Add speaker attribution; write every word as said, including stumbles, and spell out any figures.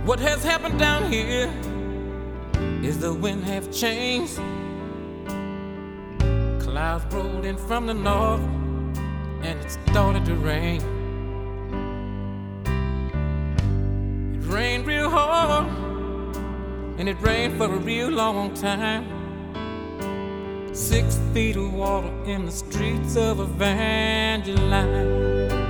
Speaker 1: What has happened down here is the wind have changed. Clouds rolled in from the north and it started to rain. It rained real hard and it rained for a real long time. Six feet of water in the streets of Evangeline.